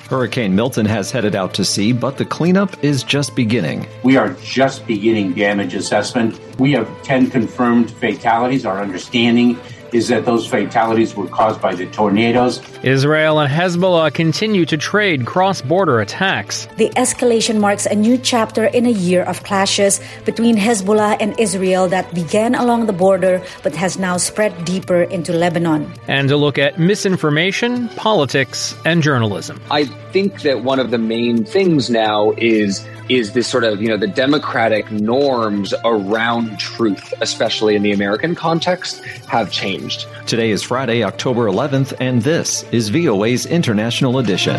Hurricane Milton has headed out to sea, but the cleanup is just beginning. We are just beginning damage assessment. We have 10 confirmed fatalities. Our understanding is that those fatalities were caused by the tornadoes. Israel and Hezbollah continue to trade cross-border attacks. The escalation marks a new chapter in a year of clashes between Hezbollah and Israel that began along the border but has now spread deeper into Lebanon. And a look at misinformation, politics, and journalism. I think that one of the main things now is this sort of, the democratic norms around truth, especially in the American context, have changed. Today is Friday, October 11th, and this is VOA's International Edition.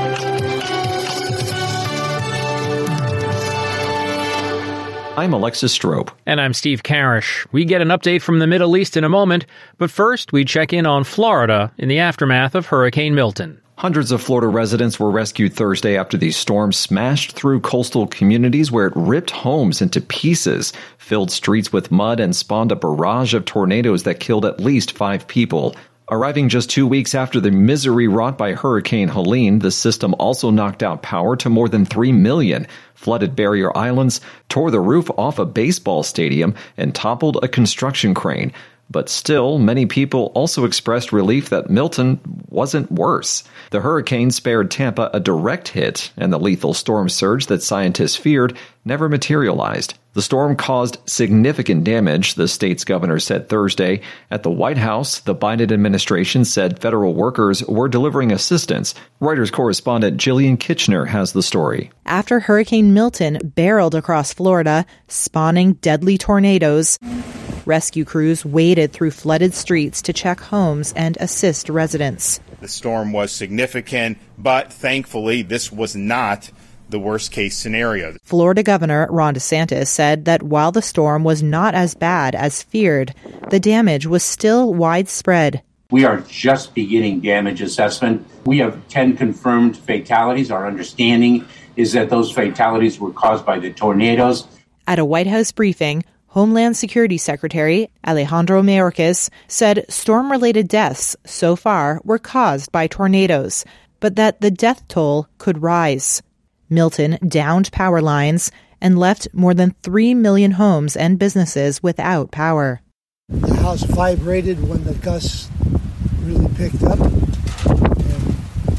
I'm Alexis Strope. And I'm Steve Karish. We get an update from the Middle East in a moment, but first we check in on Florida in the aftermath of Hurricane Milton. Hundreds of Florida residents were rescued Thursday after the storm smashed through coastal communities where it ripped homes into pieces, filled streets with mud, and spawned a barrage of tornadoes that killed at least 5 people. Arriving just 2 weeks after the misery wrought by Hurricane Helene, the system also knocked out power to more than 3 million, flooded barrier islands, tore the roof off a baseball stadium, and toppled a construction crane. But still, many people also expressed relief that Milton wasn't worse. The hurricane spared Tampa a direct hit, and the lethal storm surge that scientists feared never materialized. The storm caused significant damage, the state's governor said Thursday. At the White House, the Biden administration said federal workers were delivering assistance. Reuters correspondent Jillian Kitchener has the story. After Hurricane Milton barreled across Florida, spawning deadly tornadoes, rescue crews waded through flooded streets to check homes and assist residents. The storm was significant, but thankfully this was not the worst-case scenario. Florida Governor Ron DeSantis said that while the storm was not as bad as feared, the damage was still widespread. We are just beginning damage assessment. We have 10 confirmed fatalities. Our understanding is that those fatalities were caused by the tornadoes. At a White House briefing, Homeland Security Secretary Alejandro Mayorkas said storm-related deaths so far were caused by tornadoes, but that the death toll could rise. Milton downed power lines and left more than 3 million homes and businesses without power. The house vibrated when the gusts really picked up, and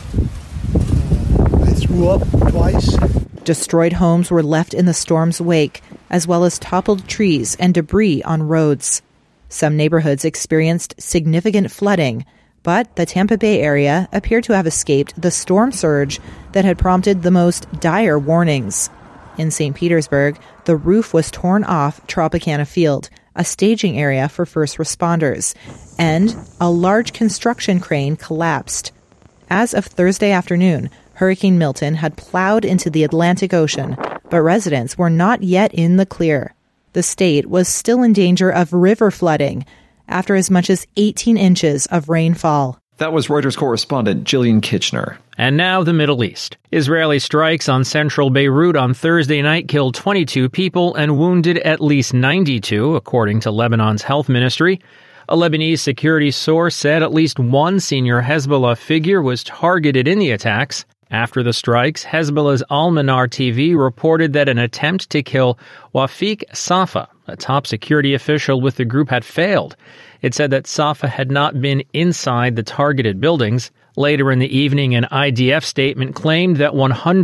I threw up twice. Destroyed homes were left in the storm's wake, as well as toppled trees and debris on roads. Some neighborhoods experienced significant flooding, but the Tampa Bay area appeared to have escaped the storm surge that had prompted the most dire warnings. In St. Petersburg, the roof was torn off Tropicana Field, a staging area for first responders, and a large construction crane collapsed. As of Thursday afternoon, Hurricane Milton had plowed into the Atlantic Ocean, but residents were not yet in the clear. The state was still in danger of river flooding after as much as 18 inches of rainfall. That was Reuters correspondent Jillian Kitchener. And now the Middle East. Israeli strikes on central Beirut on Thursday night killed 22 people and wounded at least 92, according to Lebanon's health ministry. A Lebanese security source said at least one senior Hezbollah figure was targeted in the attacks. After the strikes, Hezbollah's Al-Manar TV reported that an attempt to kill Wafiq Safa, a top security official with the group, had failed. It said that Safa had not been inside the targeted buildings. Later in the evening, an IDF statement claimed that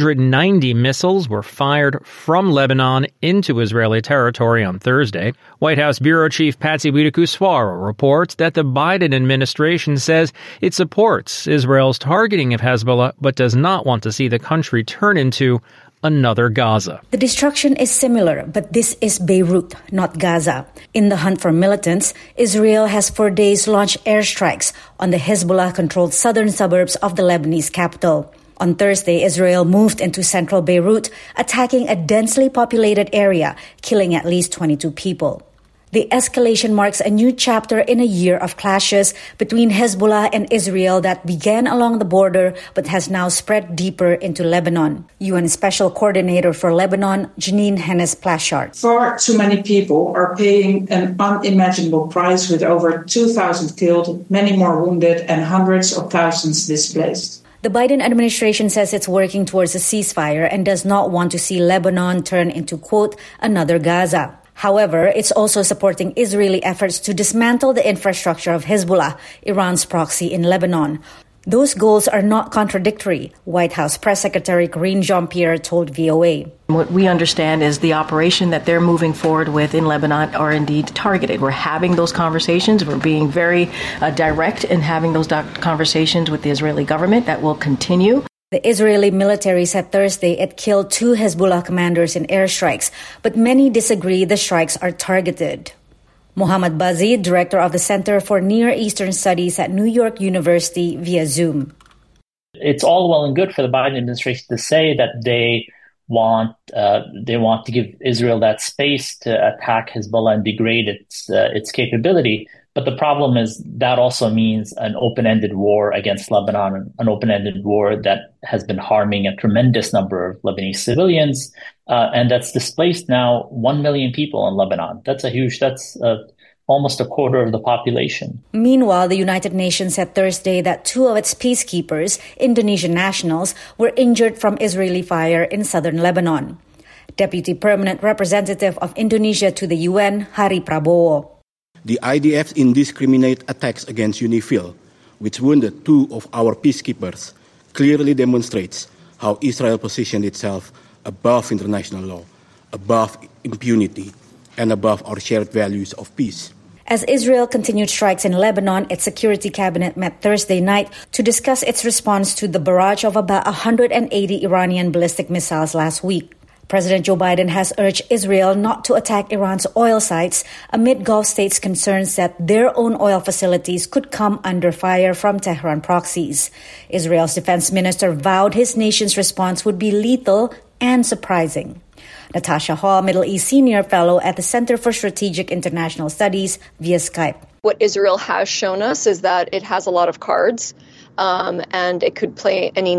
190 missiles were fired from Lebanon into Israeli territory on Thursday. White House Bureau Chief Patsy Widakuswara reports that the Biden administration says it supports Israel's targeting of Hezbollah, but does not want to see the country turn into another Gaza. The destruction is similar, but this is Beirut, not Gaza. In the hunt for militants, Israel has for days launched airstrikes on the Hezbollah-controlled southern suburbs of the Lebanese capital. On Thursday, Israel moved into central Beirut, attacking a densely populated area, killing at least 22 people. The escalation marks a new chapter in a year of clashes between Hezbollah and Israel that began along the border but has now spread deeper into Lebanon. UN Special Coordinator for Lebanon, Janine Hennes-Plashart. Far too many people are paying an unimaginable price, with over 2,000 killed, many more wounded, and hundreds of thousands displaced. The Biden administration says it's working towards a ceasefire and does not want to see Lebanon turn into, quote, another Gaza. However, it's also supporting Israeli efforts to dismantle the infrastructure of Hezbollah, Iran's proxy in Lebanon. Those goals are not contradictory, White House Press Secretary Karine Jean-Pierre told VOA. What we understand is the operation that they're moving forward with in Lebanon are indeed targeted. We're having those conversations. We're being very direct in having those conversations with the Israeli government. That will continue. The Israeli military said Thursday it killed 2 Hezbollah commanders in airstrikes, but many disagree the strikes are targeted. Mohammad Bazid, director of the Center for Near Eastern Studies at New York University, via Zoom. It's all well and good for the Biden administration to say that they want to give Israel that space to attack Hezbollah and degrade its capability. But the problem is that also means an open-ended war against Lebanon, an open-ended war that has been harming a tremendous number of Lebanese civilians, and that's displaced now 1 million people in Lebanon. That's almost a quarter of the population. Meanwhile, the United Nations said Thursday that 2 of its peacekeepers, Indonesian nationals, were injured from Israeli fire in southern Lebanon. Deputy Permanent Representative of Indonesia to the UN, Hari Prabowo. The IDF's indiscriminate attacks against UNIFIL, which wounded 2 of our peacekeepers, clearly demonstrates how Israel positioned itself above international law, above impunity, and above our shared values of peace. As Israel continued strikes in Lebanon, its Security Cabinet met Thursday night to discuss its response to the barrage of about 180 Iranian ballistic missiles last week. President Joe Biden has urged Israel not to attack Iran's oil sites amid Gulf states' concerns that their own oil facilities could come under fire from Tehran proxies. Israel's defense minister vowed his nation's response would be lethal and surprising. Natasha Hall, Middle East Senior Fellow at the Center for Strategic International Studies, via Skype. What Israel has shown us is that it has a lot of cards. And it could play any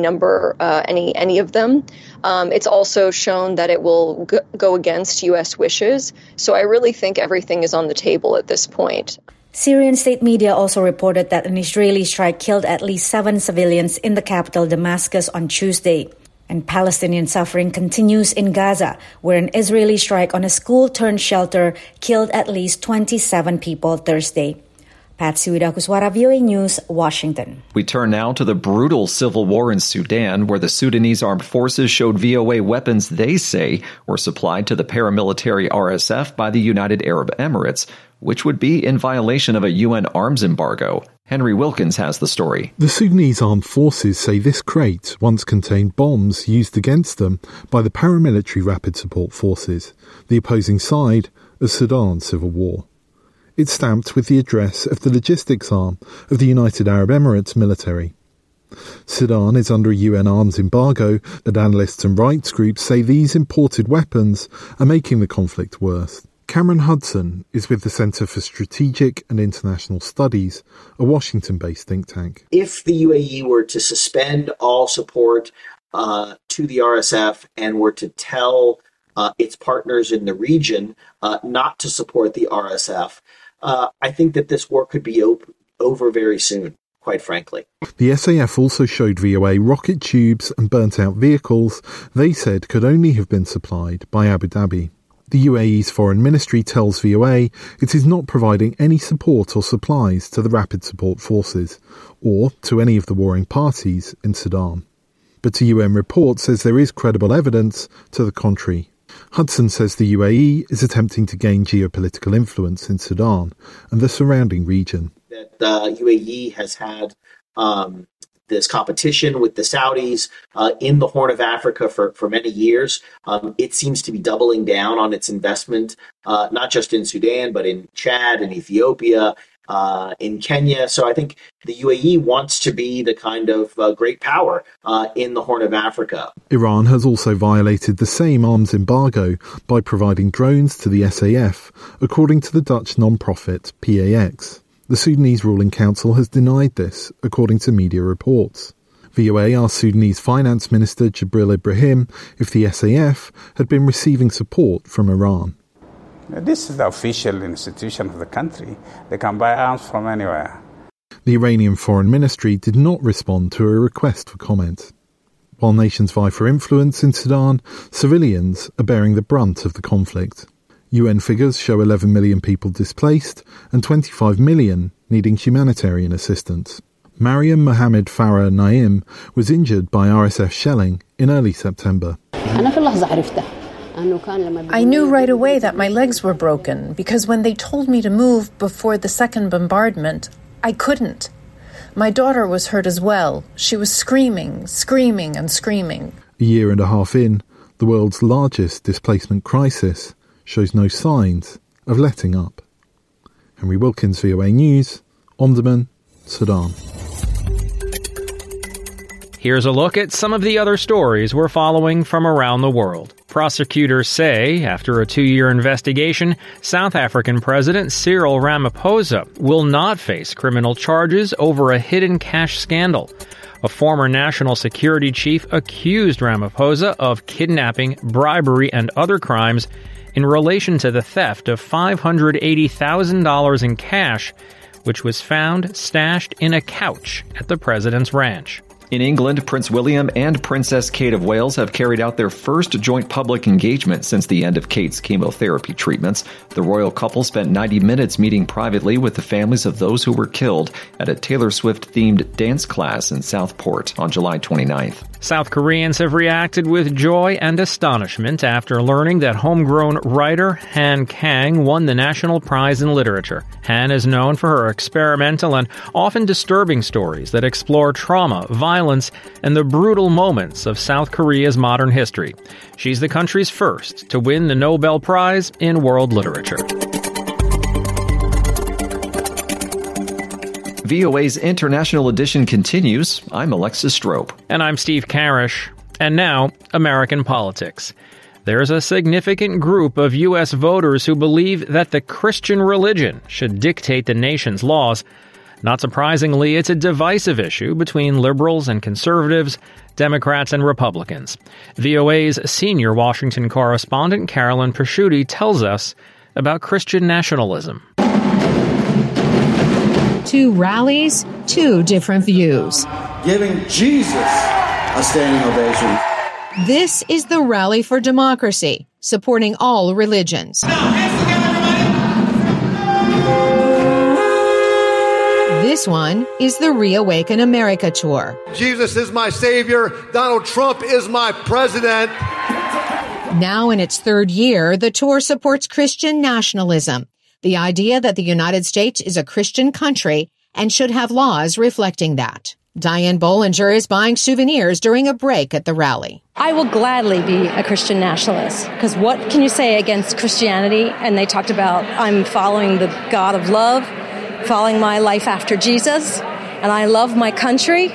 of them. It's also shown that it will go against U.S. wishes. So I really think everything is on the table at this point. Syrian state media also reported that an Israeli strike killed at least 7 civilians in the capital Damascus on Tuesday. And Palestinian suffering continues in Gaza, where an Israeli strike on a school-turned-shelter killed at least 27 people Thursday. Patsy Widakuswara, VOA News, Washington. We turn now to the brutal civil war in Sudan, where the Sudanese armed forces showed VOA weapons they say were supplied to the paramilitary RSF by the United Arab Emirates, which would be in violation of a UN arms embargo. Henry Wilkins has the story. The Sudanese armed forces say this crate once contained bombs used against them by the paramilitary Rapid Support Forces, the opposing side of Sudan's civil war. It's stamped with the address of the logistics arm of the United Arab Emirates military. Sudan is under a UN arms embargo, and analysts and rights groups say these imported weapons are making the conflict worse. Cameron Hudson is with the Center for Strategic and International Studies, a Washington-based think tank. If the UAE were to suspend all support to the RSF and were to tell its partners in the region not to support the RSF, I think that this war could be over very soon, quite frankly. The SAF also showed VOA rocket tubes and burnt-out vehicles they said could only have been supplied by Abu Dhabi. The UAE's foreign ministry tells VOA it is not providing any support or supplies to the Rapid Support Forces or to any of the warring parties in Sudan. But a UN report says there is credible evidence to the contrary. Hudson says the UAE is attempting to gain geopolitical influence in Sudan and the surrounding region. That the UAE has had this competition with the Saudis in the Horn of Africa for many years. It seems to be doubling down on its investment, not just in Sudan, but in Chad and Ethiopia, in Kenya. So I think the UAE wants to be the kind of great power in the Horn of Africa. Iran has also violated the same arms embargo by providing drones to the SAF, according to the Dutch non-profit PAX. The Sudanese ruling council has denied this, according to media reports. VOA asked Sudanese Finance Minister Jibril Ibrahim if the SAF had been receiving support from Iran. This is the official institution of the country. They can buy arms from anywhere. The Iranian Foreign Ministry did not respond to a request for comment. While nations vie for influence in Sudan, civilians are bearing the brunt of the conflict. UN figures show 11 million people displaced and 25 million needing humanitarian assistance. Mariam Mohammed Farah Naim was injured by RSF shelling in early September. I knew right away that my legs were broken because when they told me to move before the second bombardment, I couldn't. My daughter was hurt as well. She was screaming. A year and a half in, the world's largest displacement crisis shows no signs of letting up. Henry Wilkins, VOA News, Omdurman, Sudan. Here's a look at some of the other stories we're following from around the world. Prosecutors say, after a 2-year investigation, South African President Cyril Ramaphosa will not face criminal charges over a hidden cash scandal. A former national security chief accused Ramaphosa of kidnapping, bribery, and other crimes in relation to the theft of $580,000 in cash, which was found stashed in a couch at the president's ranch. In England, Prince William and Princess Kate of Wales have carried out their first joint public engagement since the end of Kate's chemotherapy treatments. The royal couple spent 90 minutes meeting privately with the families of those who were killed at a Taylor Swift-themed dance class in Southport on July 29th. South Koreans have reacted with joy and astonishment after learning that homegrown writer Han Kang won the National Prize in Literature. Han is known for her experimental and often disturbing stories that explore trauma, violence, and the brutal moments of South Korea's modern history. She's the country's first to win the Nobel Prize in World Literature. VOA's International Edition continues. I'm Alexis Strope. And I'm Steve Karish. And now, American politics. There's a significant group of U.S. voters who believe that the Christian religion should dictate the nation's laws. Not surprisingly, it's a divisive issue between liberals and conservatives, Democrats and Republicans. VOA's senior Washington correspondent Carolyn Pasciuti tells us about Christian nationalism. 2 rallies, 2 different views. Giving Jesus a standing ovation. This is the Rally for Democracy, supporting all religions. This one is the Reawaken America Tour. Jesus is my savior. Donald Trump is my president. Now in its 3rd year, the tour supports Christian nationalism, the idea that the United States is a Christian country and should have laws reflecting that. Diane Bollinger is buying souvenirs during a break at the rally. I will gladly be a Christian nationalist, because what can you say against Christianity? And they talked about, I'm following the God of love, following my life after Jesus, and I love my country.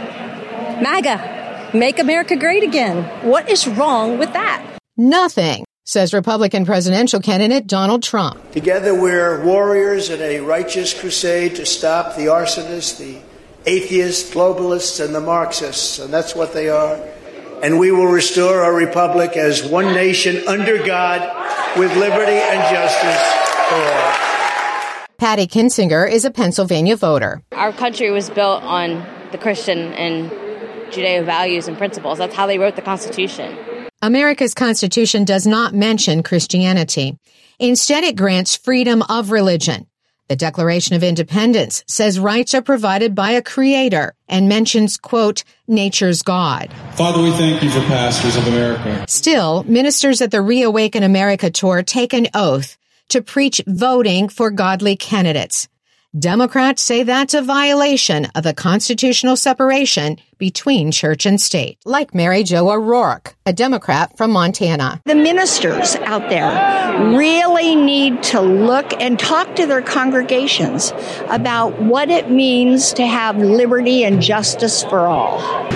MAGA, make America great again. What is wrong with that? Nothing, says Republican presidential candidate Donald Trump. Together we're warriors in a righteous crusade to stop the arsonists, the atheists, globalists, and the Marxists, and that's what they are. And we will restore our republic as one nation under God with liberty and justice for all. Patty Kinsinger is a Pennsylvania voter. Our country was built on the Christian and Judeo values and principles. That's how they wrote the Constitution. America's Constitution does not mention Christianity. Instead, it grants freedom of religion. The Declaration of Independence says rights are provided by a creator and mentions, quote, nature's God. Father, we thank you for pastors of America. Still, ministers at the Reawaken America Tour take an oath to preach voting for godly candidates. Democrats say that's a violation of the constitutional separation between church and state, like Mary Jo O'Rourke, a Democrat from Montana. The ministers out there really need to look and talk to their congregations about what it means to have liberty and justice for all.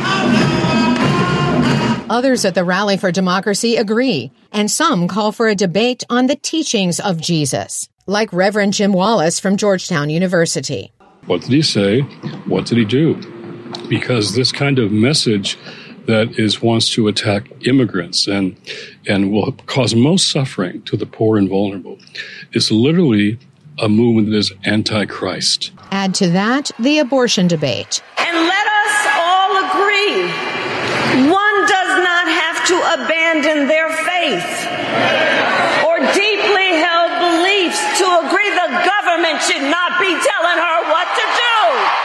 Others at the Rally for Democracy agree, and some call for a debate on the teachings of Jesus, like Reverend Jim Wallace from Georgetown University. What did he say? What did he do? Because this kind of message that wants to attack immigrants and will cause most suffering to the poor and vulnerable is literally a movement that is anti-Christ. Add to that the abortion debate. And let us all agree, one does not have to abandon their faith or deeply held beliefs to agree the government should not be telling her what to do.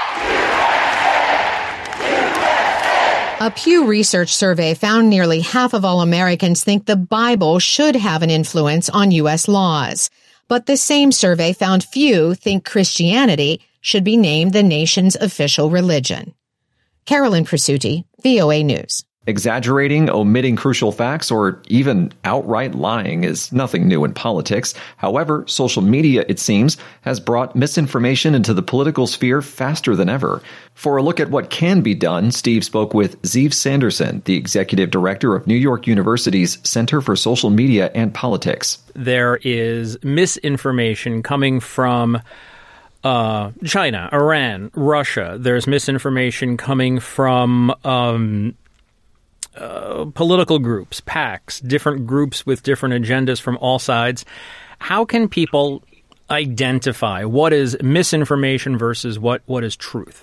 A Pew Research survey found nearly half of all Americans think the Bible should have an influence on U.S. laws. But the same survey found few think Christianity should be named the nation's official religion. Carolyn Presutti, VOA News. Exaggerating, omitting crucial facts, or even outright lying is nothing new in politics. However, social media, it seems, has brought misinformation into the political sphere faster than ever. For a look at what can be done, Steve spoke with Ziv Sanderson, the executive director of New York University's Center for Social Media and Politics. There is misinformation coming from China, Iran, Russia. There's misinformation coming from political groups, PACs, different groups with different agendas from all sides. How can people identify what is misinformation versus what is truth?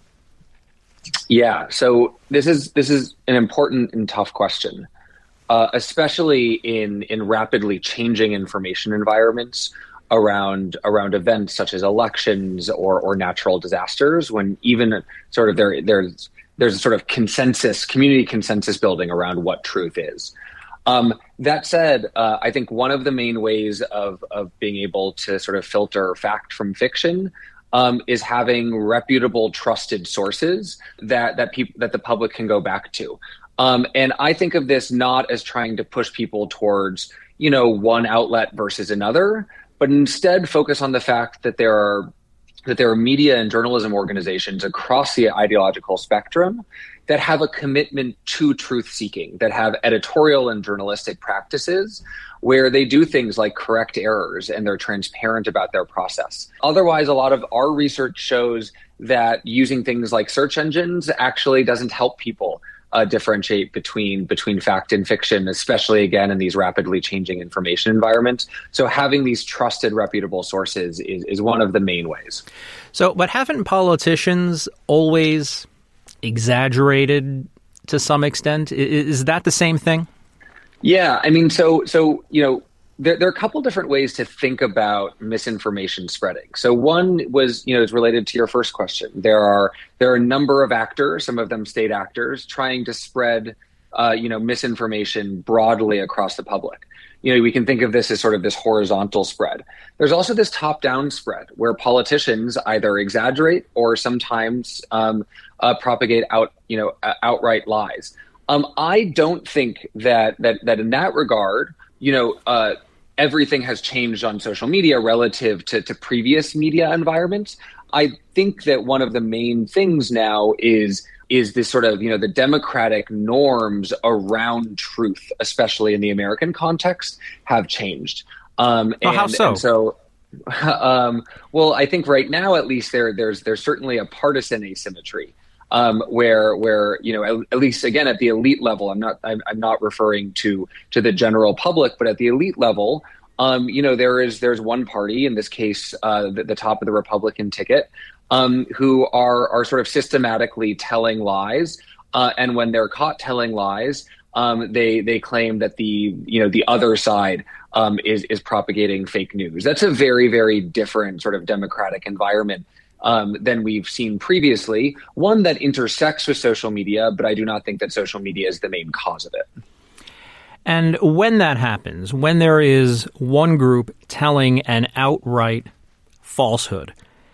Yeah, so this is an important and tough question, especially in rapidly changing information environments around events such as elections or natural disasters, when even sort of there's a sort of community consensus building around what truth is. That said, I think one of the main ways of being able to sort of filter fact from fiction is having reputable, trusted sources that the public can go back to. And I think of this not as trying to push people towards, one outlet versus another, but instead focus on the fact that there are media and journalism organizations across the ideological spectrum that have a commitment to truth-seeking, that have editorial and journalistic practices where they do things like correct errors and they're transparent about their process. Otherwise, a lot of our research shows that using things like search engines actually doesn't help people differentiate between fact and fiction, especially, again, in these rapidly changing information environments. So having these trusted, reputable sources is one of the main ways. So, but haven't politicians always exaggerated to some extent? Is that the same thing? Yeah, I mean, so there are a couple different ways to think about misinformation spreading. So one was, is related to your first question. There are a number of actors, some of them state actors, trying to spread, misinformation broadly across the public. We can think of this as sort of this horizontal spread. There's also this top-down spread where politicians either exaggerate or sometimes propagate outright lies. I don't think that in that regard, everything has changed on social media relative to previous media environments. I think that one of the main things now is this sort of, the democratic norms around truth, especially in the American context, have changed. How so? Well, I think right now, at least, there's certainly a partisan asymmetry. Where at least again at the elite level, I'm not referring to the general public, but at the elite level, there's one party, in this case the top of the Republican ticket, who are sort of systematically telling lies, and when they're caught telling lies, they claim that the other side is propagating fake news. That's a very, very different sort of democratic environment than we've seen previously, one that intersects with social media, but I do not think that social media is the main cause of it. And when that happens, when there is one group telling an outright falsehood,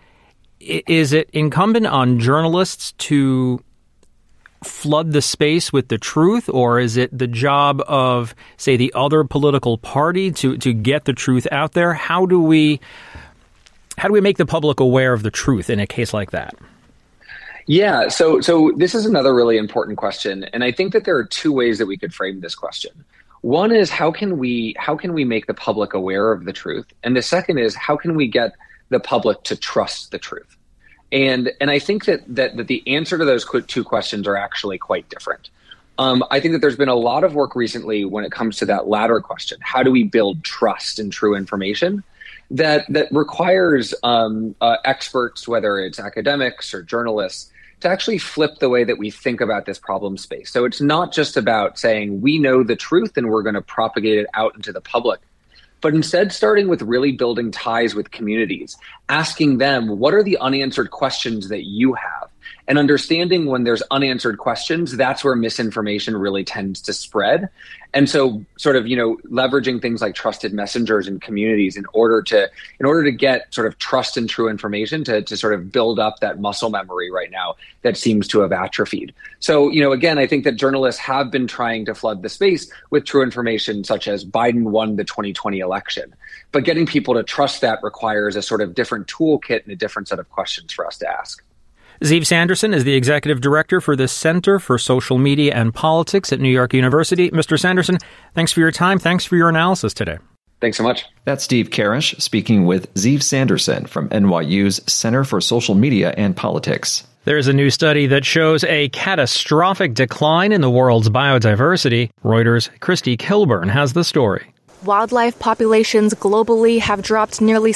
is it incumbent on journalists to flood the space with the truth, or is it the job of, say, the other political party to get the truth out there? How do we make the public aware of the truth in a case like that? Yeah, so this is another really important question, and I think that there are two ways that we could frame this question. One is how can we make the public aware of the truth, and the second is how can we get the public to trust the truth? And I think that the answer to those two questions are actually quite different. I think that there's been a lot of work recently when it comes to that latter question. How do we build trust in true information? that requires experts, whether it's academics or journalists, to actually flip the way that we think about this problem space. So it's not just about saying we know the truth and we're going to propagate it out into the public, but instead starting with really building ties with communities, asking them, what are the unanswered questions that you have? And understanding when there's unanswered questions, that's where misinformation really tends to spread. And so sort of, leveraging things like trusted messengers in communities in order to get sort of trust and true information to sort of build up that muscle memory right now that seems to have atrophied. So, again, I think that journalists have been trying to flood the space with true information, such as Biden won the 2020 election. But getting people to trust that requires a sort of different toolkit and a different set of questions for us to ask. Ziv Sanderson is the executive director for the Center for Social Media and Politics at New York University. Mr. Sanderson, thanks for your time. Thanks for your analysis today. Thanks so much. That's Steve Karish speaking with Ziv Sanderson from NYU's Center for Social Media and Politics. There's a new study that shows a catastrophic decline in the world's biodiversity. Reuters' Christy Kilburn has the story. Wildlife populations globally have dropped nearly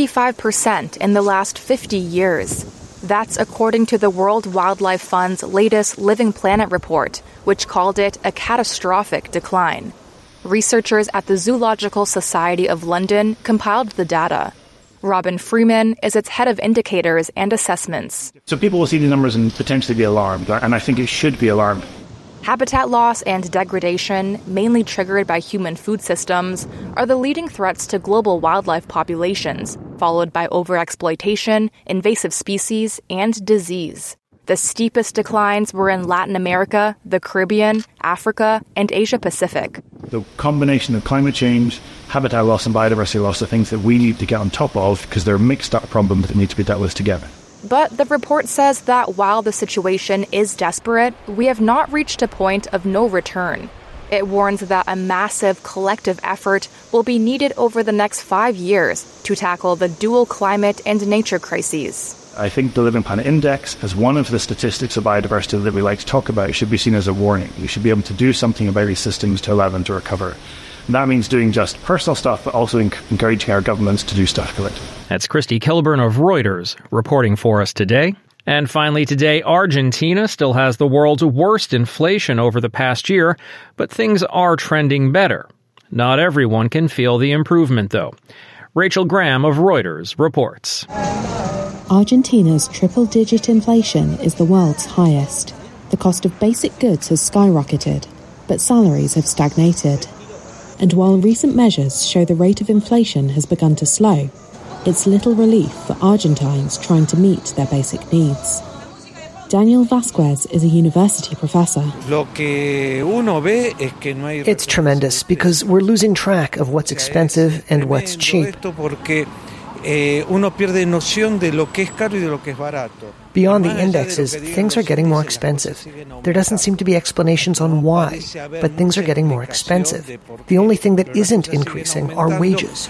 75% in the last 50 years. That's according to the World Wildlife Fund's latest Living Planet report, which called it a catastrophic decline. Researchers at the Zoological Society of London compiled the data. Robin Freeman is its head of indicators and assessments. So people will see the numbers and potentially be alarmed, and I think it should be alarmed. Habitat loss and degradation, mainly triggered by human food systems, are the leading threats to global wildlife populations, followed by overexploitation, invasive species, and disease. The steepest declines were in Latin America, the Caribbean, Africa, and Asia Pacific. The combination of climate change, habitat loss, and biodiversity loss are things that we need to get on top of because they're mixed up problems that need to be dealt with together. But the report says that while the situation is desperate, we have not reached a point of no return. It warns that a massive collective effort will be needed over the next 5 years to tackle the dual climate and nature crises. I think the Living Planet Index, as one of the statistics of biodiversity that we like to talk about, should be seen as a warning. We should be able to do something about these systems to allow them to recover. And that means doing just personal stuff, but also encouraging our governments to do stuff collectively. That's Christy Kilburn of Reuters reporting for us today. And finally today, Argentina still has the world's worst inflation over the past year, but things are trending better. Not everyone can feel the improvement, though. Rachel Graham of Reuters reports. Argentina's triple-digit inflation is the world's highest. The cost of basic goods has skyrocketed, but salaries have stagnated. And while recent measures show the rate of inflation has begun to slow, it's little relief for Argentines trying to meet their basic needs. Daniel Vasquez is a university professor. It's tremendous because we're losing track of what's expensive and what's cheap. Beyond the indexes, things are getting more expensive. There doesn't seem to be explanations on why, but things are getting more expensive. The only thing that isn't increasing are wages.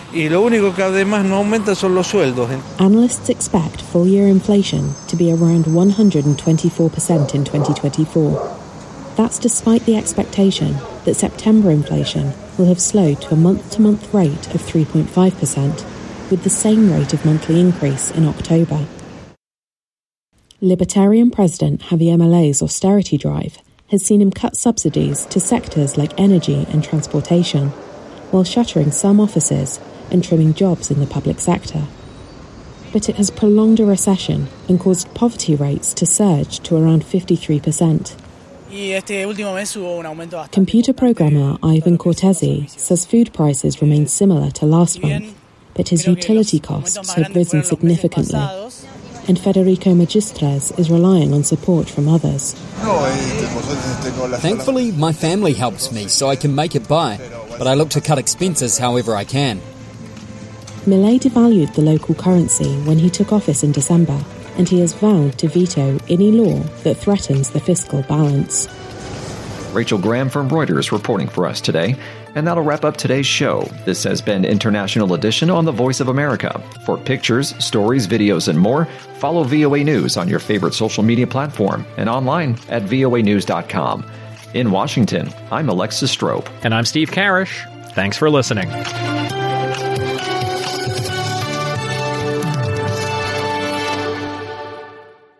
Analysts expect full-year inflation to be around 124% in 2024. That's despite the expectation that September inflation will have slowed to a month-to-month rate of 3.5%, with the same rate of monthly increase in October. Libertarian President Javier Milei's austerity drive has seen him cut subsidies to sectors like energy and transportation, while shuttering some offices and trimming jobs in the public sector. But it has prolonged a recession and caused poverty rates to surge to around 53%. Computer programmer Ivan Cortesi says food prices remain similar to last month, but his utility costs have risen significantly, and Federico Magistres is relying on support from others. Thankfully, my family helps me so I can make it by, but I look to cut expenses however I can. Milei devalued the local currency when he took office in December, and he has vowed to veto any law that threatens the fiscal balance. Rachel Graham from Reuters reporting for us today. And that'll wrap up today's show. This has been International Edition on The Voice of America. For pictures, stories, videos, and more, follow VOA News on your favorite social media platform and online at voanews.com. In Washington, I'm Alexis Strope. And I'm Steve Karish. Thanks for listening.